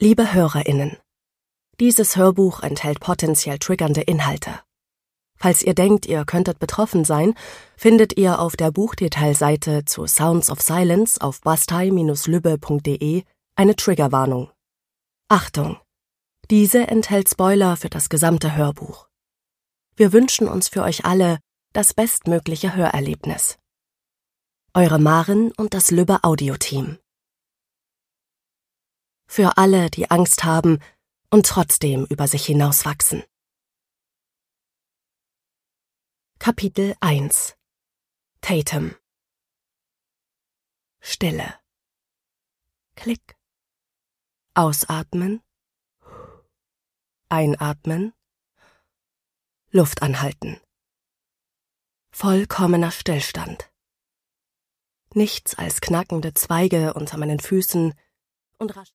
Liebe HörerInnen, dieses Hörbuch enthält potenziell triggernde Inhalte. Falls ihr denkt, ihr könntet betroffen sein, findet ihr auf der Buchdetailseite zu Sounds of Silence auf bastei-lübbe.de eine Triggerwarnung. Achtung! Diese enthält Spoiler für das gesamte Hörbuch. Wir wünschen uns für euch alle das bestmögliche Hörerlebnis. Eure Maren und das Lübbe Audio-Team. Für alle, die Angst haben und trotzdem über sich hinauswachsen. Kapitel 1 Tatum. Stille. Klick. Ausatmen. Einatmen. Luft anhalten. Vollkommener Stillstand. Nichts als knackende Zweige unter meinen Füßen und rasch